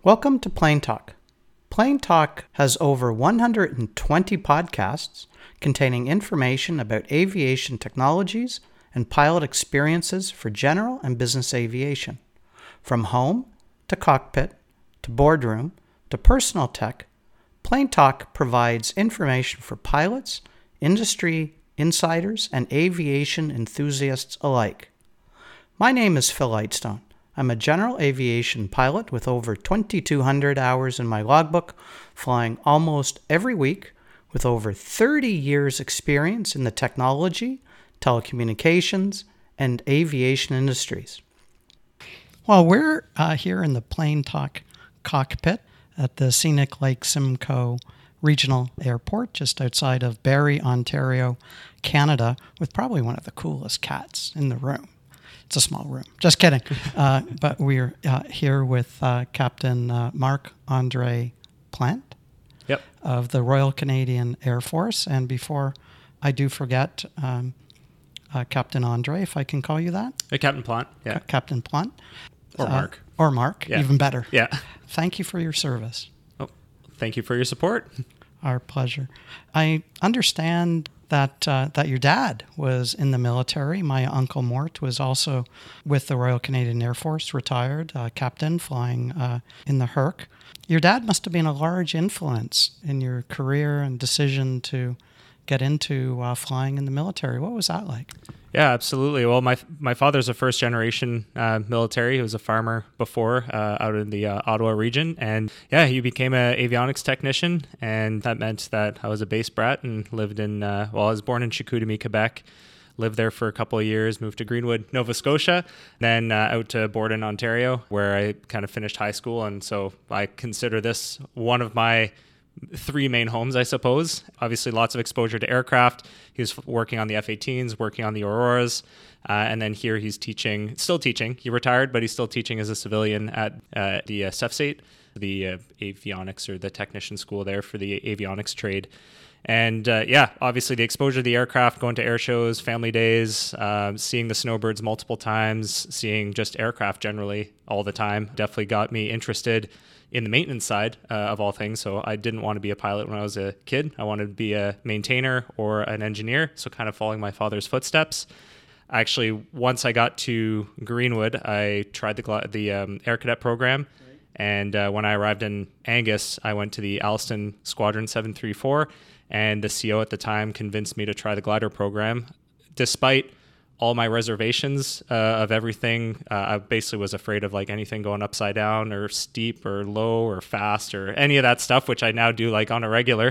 Welcome to Plane Talk. Plane Talk has over 120 podcasts containing information about aviation technologies and pilot experiences for general and business aviation. From home to cockpit to boardroom to personal tech, Plane Talk provides information for pilots, industry insiders, and aviation enthusiasts alike. My name is Phil Lightstone. I'm a general aviation pilot with over 2,200 hours in my logbook, flying almost every week with over 30 years experience in the technology, telecommunications, and aviation industries. Well, we're here in the Plane Talk cockpit at the scenic Lake Simcoe Regional Airport just outside of Barrie, Ontario, Canada, with probably one of the coolest cats in the room. It's a small room. Just kidding. But we're here with Captain Marc-Andre Plante of the Royal Canadian Air Force. And before I do forget, Captain Andre, if I can call you that? Captain Plante, yeah. Captain Plante. Or Mark. Or Mark, yeah. Even better. Yeah. Thank you for your service. Oh, thank you for your support. Our pleasure. I understand that your dad was in the military. My Uncle Mort was also with the Royal Canadian Air Force, retired captain flying in the Herc. Your dad must have been a large influence in your career and decision to get into flying in the military. What was that like? Yeah, absolutely. Well, my father's a first-generation military. He was a farmer before out in the Ottawa region. And yeah, he became an avionics technician. And that meant that I was a base brat and lived in, I was born in Chicoutimi, Quebec. Lived there for a couple of years, moved to Greenwood, Nova Scotia, then out to Borden, Ontario, where I kind of finished high school. And so I consider this one of my three main homes, I suppose. Obviously, lots of exposure to aircraft. He was working on the F-18s, working on the Auroras. And then here he's still teaching. He retired, but he's still teaching as a civilian at the CEFSATE, the avionics or the technician school there for the avionics trade. And obviously the exposure to the aircraft, going to air shows, family days, seeing the snowbirds multiple times, seeing just aircraft generally all the time, definitely got me interested in the maintenance side of all things. So I didn't want to be a pilot when I was a kid. I wanted to be a maintainer or an engineer, so kind of following my father's footsteps. Actually, once I got to Greenwood, I tried the Air Cadet program. Right. And when I arrived in Angus, I went to the Alston Squadron 734, and the CO at the time convinced me to try the glider program. Despite all my reservations of everything, I basically was afraid of like anything going upside down or steep or low or fast or any of that stuff, which I now do like on a regular.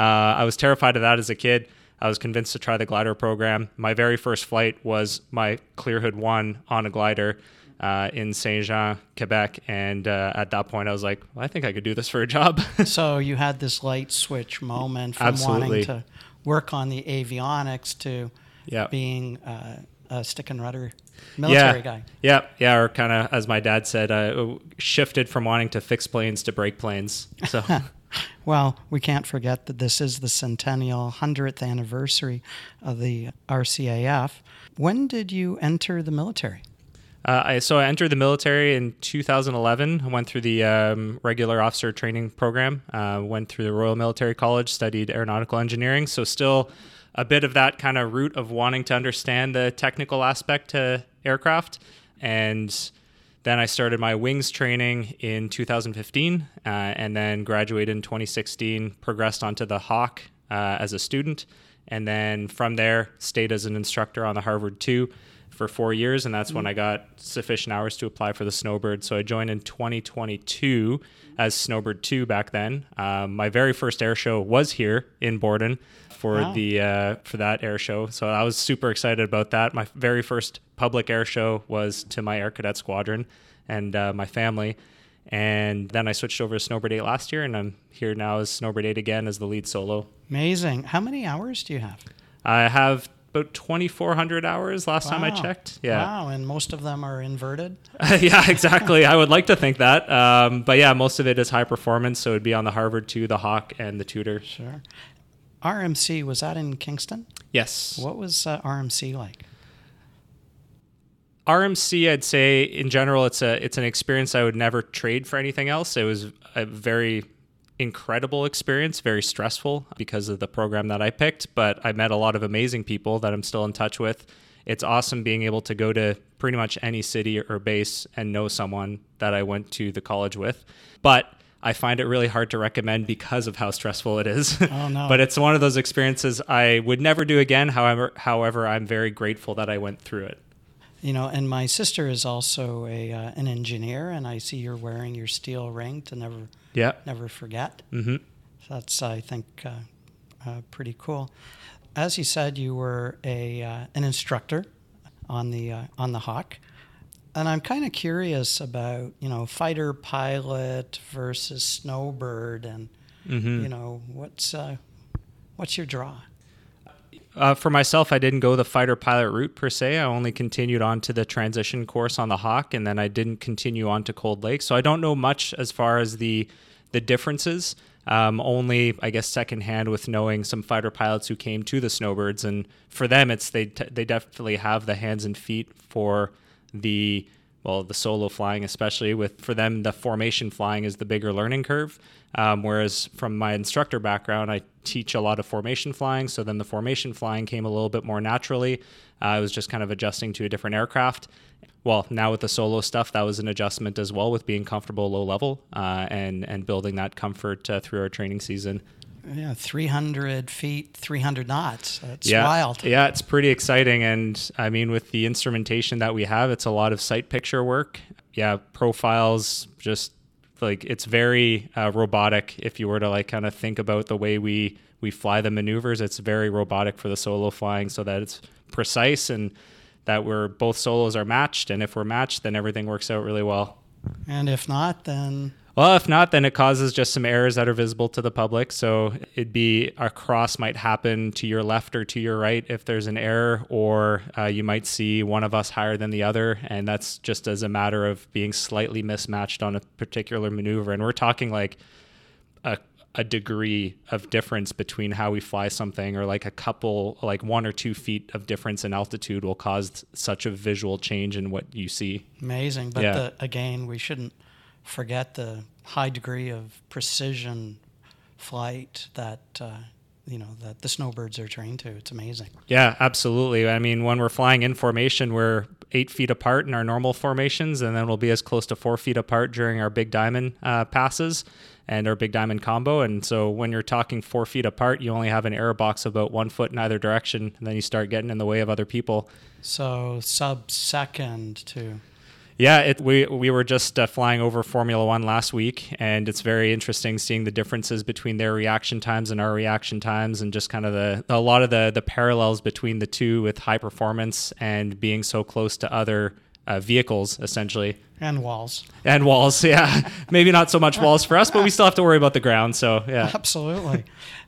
I was terrified of that as a kid. I was convinced to try the glider program. My very first flight was my Clearhood 1 on a glider in Saint-Jean, Quebec. And at that point, I was like, well, I think I could do this for a job. So you had this light switch moment from wanting to work on the avionics to being a stick and rudder military guy. Yeah, or kind of, as my dad said, shifted from wanting to fix planes to break planes. So, well, we can't forget that this is the centennial 100th anniversary of the RCAF. When did you enter the military? I entered the military in 2011. I went through the regular officer training program, went through the Royal Military College, studied aeronautical engineering. So still a bit of that kind of root of wanting to understand the technical aspect to aircraft. And then I started my wings training in 2015 and then graduated in 2016, progressed onto the Hawk as a student. And then from there, stayed as an instructor on the Harvard 2 for 4 years. And that's when I got sufficient hours to apply for the Snowbird. So I joined in 2022 as Snowbird 2 back then. My very first air show was here in Borden for that air show. So I was super excited about that. My very first public air show was to my Air Cadet Squadron and my family. And then I switched over to Snowbird 8 last year, and I'm here now as Snowbird 8 again as the lead solo. Amazing. How many hours do you have? I have about 2,400 hours last time I checked. Yeah. Wow, and most of them are inverted? Yeah, exactly. I would like to think that. But yeah, most of it is high performance, so it would be on the Harvard 2, the Hawk, and the Tudor. Sure. RMC, was that in Kingston? Yes. What was RMC like? RMC, I'd say in general, it's an experience I would never trade for anything else. It was a very incredible experience, very stressful because of the program that I picked, but I met a lot of amazing people that I'm still in touch with. It's awesome being able to go to pretty much any city or base and know someone that I went to the college with. But I find it really hard to recommend because of how stressful it is. Oh, no. But it's one of those experiences I would never do again. However, I'm very grateful that I went through it. And my sister is also an engineer, and I see you're wearing your steel ring to never forget. Mm-hmm. That's, I think, pretty cool. As you said, you were an instructor on the Hawk, and I'm kind of curious about fighter pilot versus snowbird, and what's your draw? For myself, I didn't go the fighter pilot route per se. I only continued on to the transition course on the Hawk, and then I didn't continue on to Cold Lake. So I don't know much as far as the differences. Only, I guess, secondhand with knowing some fighter pilots who came to the Snowbirds, and for them, they definitely have the hands and feet for the solo flying, especially for them, the formation flying is the bigger learning curve. Whereas from my instructor background, I teach a lot of formation flying. So then the formation flying came a little bit more naturally. I was just kind of adjusting to a different aircraft. Well, now with the solo stuff, that was an adjustment as well with being comfortable low level and building that comfort through our training season. Yeah, 300 feet, 300 knots. That's wild. Yeah, it's pretty exciting. And I mean, with the instrumentation that we have, it's a lot of sight picture work. Yeah, profiles, just like it's very robotic. If you were to kind of think about the way we fly the maneuvers, it's very robotic for the solo flying so that it's precise and that both solos are matched. And if we're matched, then everything works out really well. And if not, then... Well, if not, then it causes just some errors that are visible to the public. So it'd be a cross might happen to your left or to your right if there's an error, or you might see one of us higher than the other. And that's just as a matter of being slightly mismatched on a particular maneuver. And we're talking like a degree of difference between how we fly something, or like a couple, like 1 or 2 feet of difference in altitude will cause such a visual change in what you see. Amazing. But Yeah. Again, we shouldn't forget the high degree of precision flight that that the snowbirds are trained to. It's amazing. Yeah, absolutely. I mean, when we're flying in formation, we're 8 feet apart in our normal formations, and then we'll be as close to 4 feet apart during our big diamond passes and our big diamond combo. And so when you're talking 4 feet apart, you only have an air box of about 1 foot in either direction, and then you start getting in the way of other people. So sub-second too. Yeah, we were just flying over Formula One last week, and it's very interesting seeing the differences between their reaction times and our reaction times, and just kind of a lot of the parallels between the two with high performance and being so close to other vehicles, essentially. And walls. And walls, yeah. Maybe not so much walls for us, but we still have to worry about the ground, so yeah. Absolutely.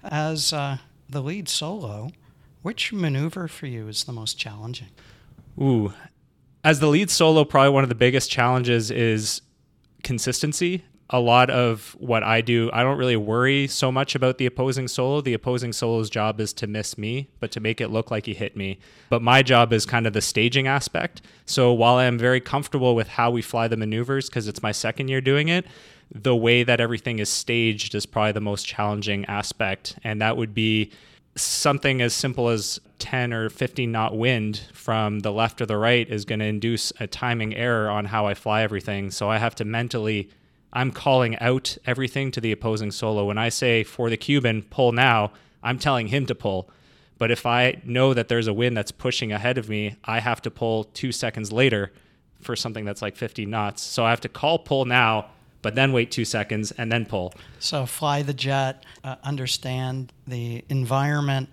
As the lead solo, which maneuver for you is the most challenging? Ooh. As the lead solo, probably one of the biggest challenges is consistency. A lot of what I do, I don't really worry so much about the opposing solo. The opposing solo's job is to miss me, but to make it look like he hit me. But my job is kind of the staging aspect. So while I'm very comfortable with how we fly the maneuvers, because it's my second year doing it, the way that everything is staged is probably the most challenging aspect. And that would be something as simple as 10 or 15 knot wind from the left or the right is going to induce a timing error on how I fly everything. So I have to mentally, I'm calling out everything to the opposing solo. When I say for the Cuban, pull now, I'm telling him to pull. But if I know that there's a wind that's pushing ahead of me, I have to pull 2 seconds later for something that's like 50 knots. So I have to call pull now, but then wait 2 seconds and then pull. So fly the jet, understand the environment,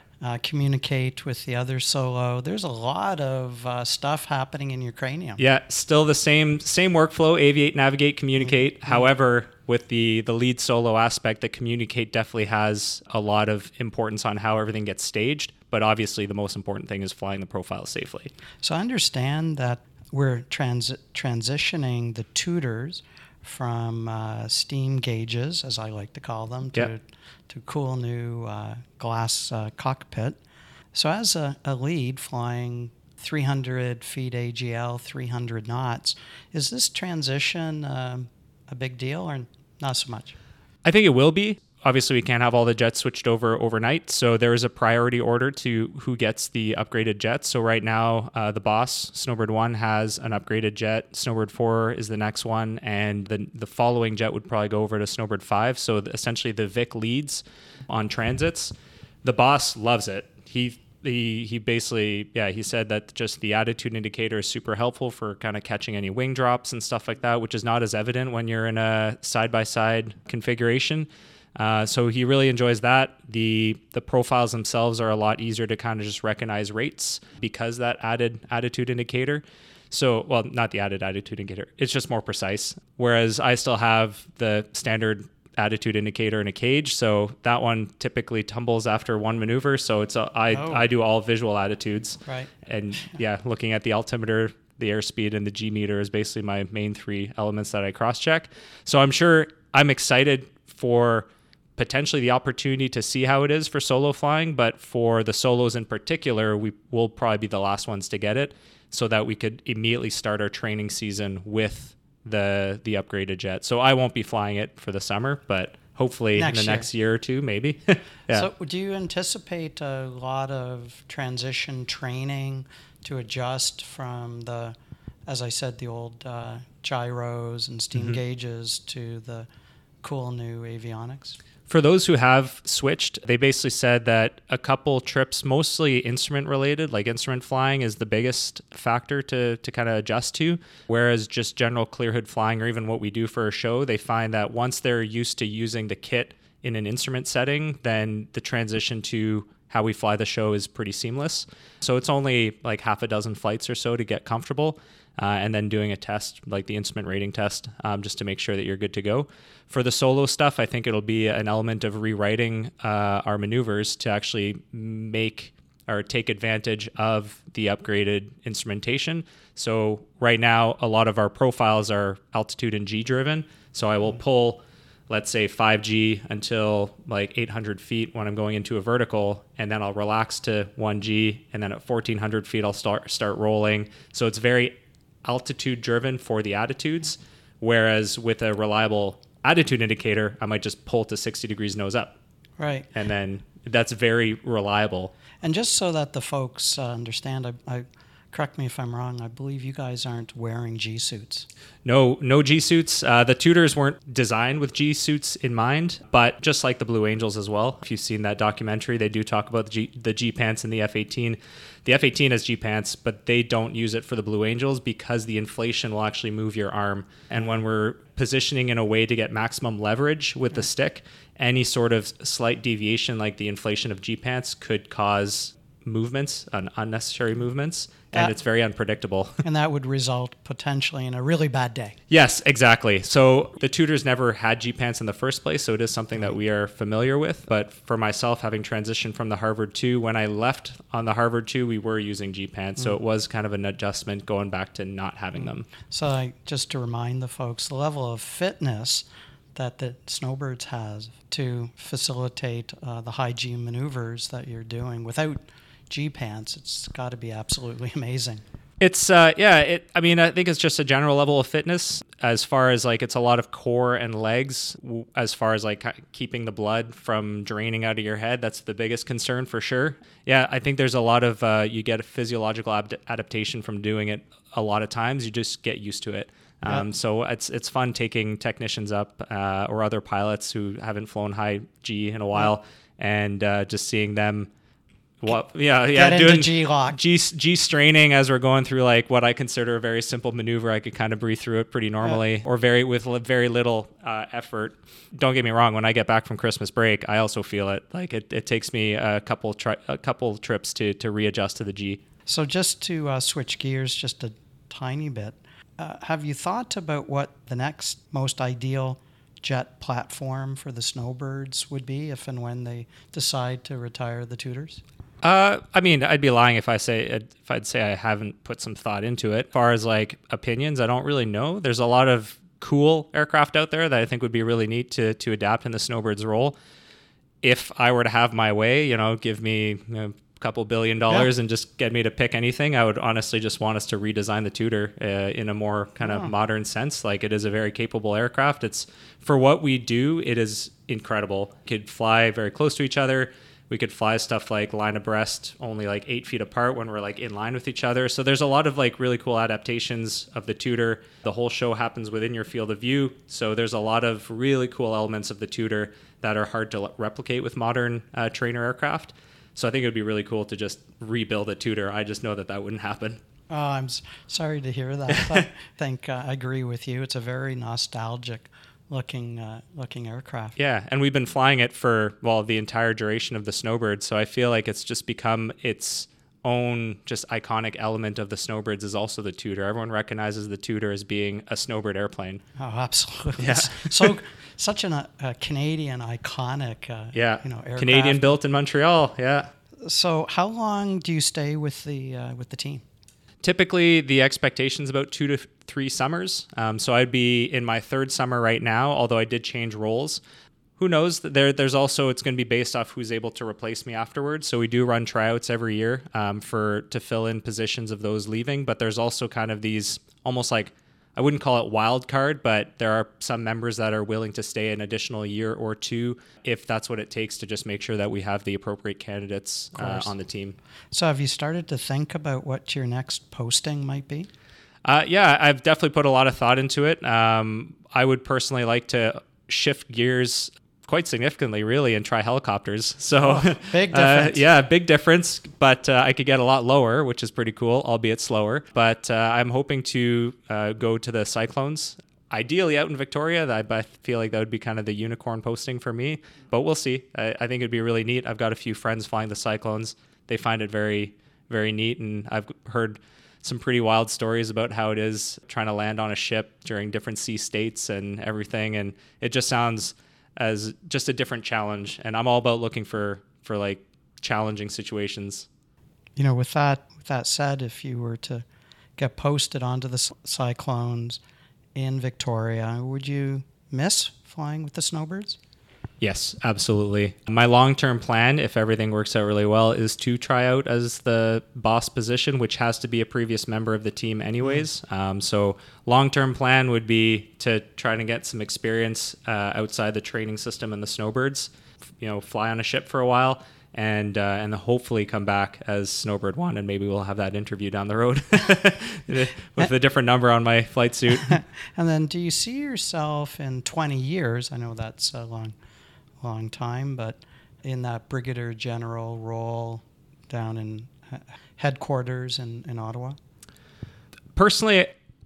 communicate with the other solo. There's a lot of stuff happening in your cranium. Yeah, still the same workflow, aviate, navigate, communicate. Mm-hmm. However, with the lead solo aspect, the communicate definitely has a lot of importance on how everything gets staged. But obviously the most important thing is flying the profile safely. So I understand that we're transitioning the tutors from steam gauges, as I like to call them, to cool new glass cockpit. So as a lead flying 300 feet AGL, 300 knots. Is this transition a big deal or not so much? I think it will be. Obviously, we can't have all the jets switched over overnight, so there is a priority order to who gets the upgraded jets. So right now, the Boss Snowbird 1 has an upgraded jet. Snowbird 4 is the next one, and the following jet would probably go over to Snowbird 5. So essentially, the Vic leads on transits. The Boss loves it. He basically, he said that just the attitude indicator is super helpful for kind of catching any wing drops and stuff like that, which is not as evident when you're in a side-by-side configuration. So he really enjoys that. The profiles themselves are a lot easier to kind of just recognize rates because that added attitude indicator. So, well, not the added attitude indicator. It's just more precise. Whereas I still have the standard attitude indicator in a cage. So that one typically tumbles after one maneuver. So I do all visual attitudes. Right. And looking at the altimeter, the airspeed, and the G meter is basically my main three elements that I cross-check. So I'm excited for potentially the opportunity to see how it is for solo flying, but for the solos in particular, we will probably be the last ones to get it so that we could immediately start our training season with the upgraded jet. So I won't be flying it for the summer, but hopefully next year or two, maybe. So do you anticipate a lot of transition training to adjust from the, as I said, the old gyros and steam gauges to the cool new avionics? For those who have switched, they basically said that a couple trips, mostly instrument related, like instrument flying is the biggest factor to kind of adjust to. Whereas just general clear hood flying or even what we do for a show, they find that once they're used to using the kit in an instrument setting, then the transition to how we fly the show is pretty seamless. So it's only like half a dozen flights or so to get comfortable. And then doing a test, like the instrument rating test, just to make sure that you're good to go. For the solo stuff, I think it'll be an element of rewriting our maneuvers to actually make or take advantage of the upgraded instrumentation. So right now, a lot of our profiles are altitude and G driven. So I will pull, let's say 5G until like 800 feet when I'm going into a vertical, and then I'll relax to 1G, and then at 1400 feet, I'll start rolling. So it's very altitude driven for the attitudes, whereas with a reliable attitude indicator, I might just pull to 60 degrees nose up. Right. And then that's very reliable. And just so that the folks understand, I correct me if I'm wrong, I believe you guys aren't wearing G suits. No G suits. The tutors weren't designed with G suits in mind, but just like the Blue Angels as well. If you've seen that documentary, they do talk about the G pants in the F-18. The F-18 has G pants, but they don't use it for the Blue Angels because the inflation will actually move your arm. And when we're positioning in a way to get maximum leverage with the stick, any sort of slight deviation like the inflation of G pants could cause movements, unnecessary movements, and it's very unpredictable. And that would result potentially in a really bad day. Yes, exactly. So the tutors never had G-pants in the first place, so it is something that we are familiar with. But for myself, having transitioned from the Harvard 2, when I left on the Harvard 2, we were using G-pants, so it was kind of an adjustment going back to not having them. So just to remind the folks, the level of fitness that the Snowbirds has to facilitate the high G maneuvers that you're doing without G-pants, it's got to be absolutely amazing. It's I think it's just a general level of fitness as far as like it's a lot of core and legs as far as like keeping the blood from draining out of your head. That's the biggest concern for sure. Yeah, I think there's a lot of you get a physiological adaptation from doing it a lot of times. You just get used to it. So it's fun taking technicians up or other pilots who haven't flown high G in a while and just seeing them. Doing G-lock. G straining as we're going through like what I consider a very simple maneuver. I could kind of breathe through it pretty normally, or with very little effort. Don't get me wrong. When I get back from Christmas break, I also feel it. Like it takes me a couple trips to readjust to the G. So just to switch gears just a tiny bit, have you thought about what the next most ideal jet platform for the Snowbirds would be if and when they decide to retire the tutors? I'd be lying if I'd say I haven't put some thought into it. As far as like opinions, I don't really know. There's a lot of cool aircraft out there that I think would be really neat to adapt in the Snowbirds role. If I were to have my way, give me couple $1 billion and just get me to pick anything, I would honestly just want us to redesign the Tudor in a more kind of modern sense. Like, it is a very capable aircraft. It's, for what we do, it is incredible. Could fly very close to each other. We could fly stuff like line abreast, only like 8 feet apart when we're like in line with each other. So there's a lot of like really cool adaptations of the Tudor. The whole show happens within your field of view. So there's a lot of really cool elements of the Tudor that are hard to replicate with modern trainer aircraft. So I think it would be really cool to just rebuild a Tudor. I just know that wouldn't happen. Oh, I'm sorry to hear that. I think I agree with you. It's a very nostalgic looking aircraft. Yeah, and we've been flying it for, well, the entire duration of the Snowbird. So I feel like it's just become its own just iconic element of the Snowbirds is also the Tudor. Everyone recognizes the Tudor as being a Snowbird airplane. Oh, absolutely. Yeah. So such a Canadian iconic aircraft. Canadian built in Montreal. Yeah. So how long do you stay with the team? Typically, the expectation is about 2 to 3 summers. So I'd be in my 3rd summer right now, although I did change roles. Who knows? There's also, it's going to be based off who's able to replace me afterwards. So we do run tryouts every year to fill in positions of those leaving. But there's also kind of these almost like, I wouldn't call it wild card, but there are some members that are willing to stay an additional year or 2 if that's what it takes to just make sure that we have the appropriate candidates on the team. So have you started to think about what your next posting might be? Yeah, I've definitely put a lot of thought into it. I would personally like to shift gears quite significantly, really, and try helicopters. So big difference. Big difference, but I could get a lot lower, which is pretty cool, albeit slower. But I'm hoping to go to the Cyclones, ideally out in Victoria. I feel like that would be kind of the unicorn posting for me, but we'll see. I think it'd be really neat. I've got a few friends flying the Cyclones. They find it very, very neat, and I've heard some pretty wild stories about how it is trying to land on a ship during different sea states and everything, and it just sounds as just a different challenge, and I'm all about looking for like challenging situations. You know, with that said, if you were to get posted onto the Cyclones in Victoria, would you miss flying with the Snowbirds? Yes, absolutely. My long-term plan, if everything works out really well, is to try out as the boss position, which has to be a previous member of the team anyways. So long-term plan would be to try to get some experience outside the training system and the Snowbirds, fly on a ship for a while, and hopefully come back as Snowbird 1, and maybe we'll have that interview down the road with a different number on my flight suit. And then do you see yourself in 20 years? I know that's a long time, but in that brigadier general role down in headquarters in Ottawa? Personally,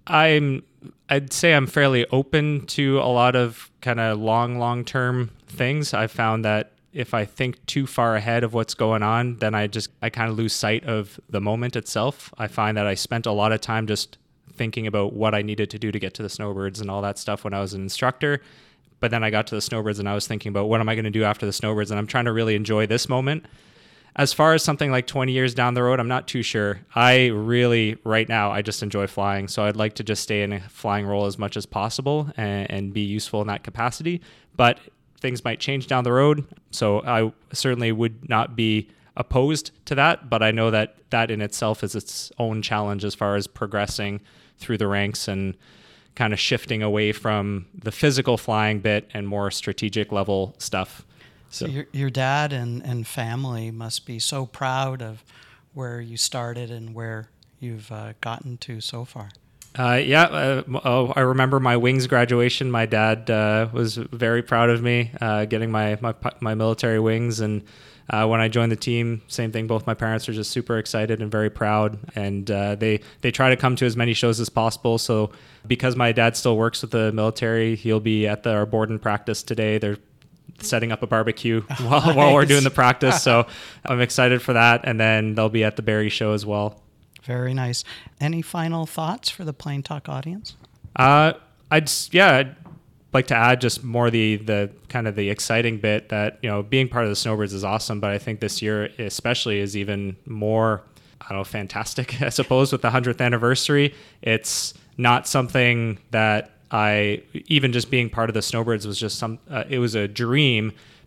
I'd say I'm fairly open to a lot of kind of long-term things. I've found that if I think too far ahead of what's going on, then I kind of lose sight of the moment itself. I find that I spent a lot of time just thinking about what I needed to do to get to the Snowbirds and all that stuff when I was an instructor. But then I got to the Snowbirds and I was thinking about what am I going to do after the Snowbirds, and I'm trying to really enjoy this moment. As far as something like 20 years down the road, I'm not too sure. Right now, I just enjoy flying. So I'd like to just stay in a flying role as much as possible and be useful in that capacity. But things might change down the road. So I certainly would not be opposed to that. But I know that in itself is its own challenge as far as progressing through the ranks and kind of shifting away from the physical flying bit and more strategic level stuff. So your dad and family must be so proud of where you started and where you've gotten to so far. I remember my wings graduation. My dad was very proud of me getting my military wings, and when I joined the team, same thing. Both my parents are just super excited and very proud, and they try to come to as many shows as possible. So because my dad still works with the military, he'll be at our Borden practice today. They're setting up a barbecue while we're doing the practice, so I'm excited for that. And then they'll be at the Barrie show as well. Very nice. Any final thoughts for the Plane Talk audience? I'd like to add just more the kind of the exciting bit that, being part of the Snowbirds is awesome, but I think this year especially is even more, fantastic, I suppose, with the 100th anniversary. It's not something that even just being part of the Snowbirds was just it was a dream,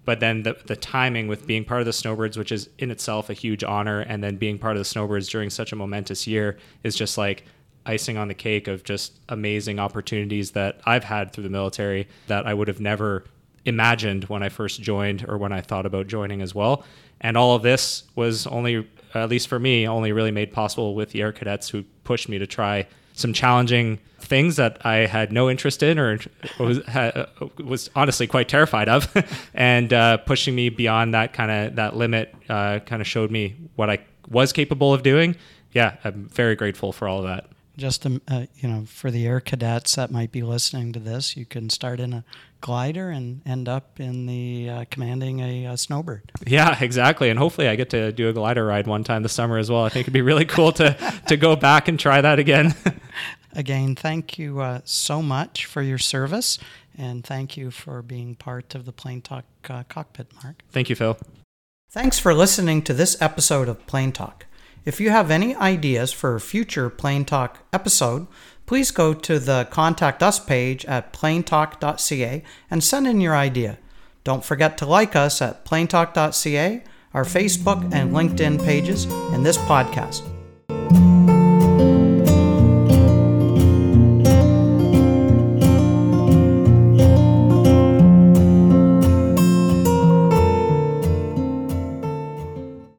But then the timing with being part of the Snowbirds, which is in itself a huge honor, and then being part of the Snowbirds during such a momentous year is just like icing on the cake of just amazing opportunities that I've had through the military that I would have never imagined when I first joined or when I thought about joining as well. And all of this was only, at least for me, only really made possible with the Air Cadets, who pushed me to try some challenging things that I had no interest in or was honestly quite terrified of, and pushing me beyond that limit kind of showed me what I was capable of doing. Yeah, I'm very grateful for all of that. Just for the Air Cadets that might be listening to this, you can start in a glider and end up in the commanding a Snowbird. Yeah, exactly. And hopefully I get to do a glider ride one time this summer as well. I think it'd be really cool to go back and try that again. Again, thank you so much for your service, and thank you for being part of the Plane Talk cockpit, Mark. Thank you, Phil. Thanks for listening to this episode of Plane Talk. If you have any ideas for a future Plane Talk episode, please go to the Contact Us page at planetalk.ca and send in your idea. Don't forget to like us at planetalk.ca, our Facebook and LinkedIn pages, and this podcast.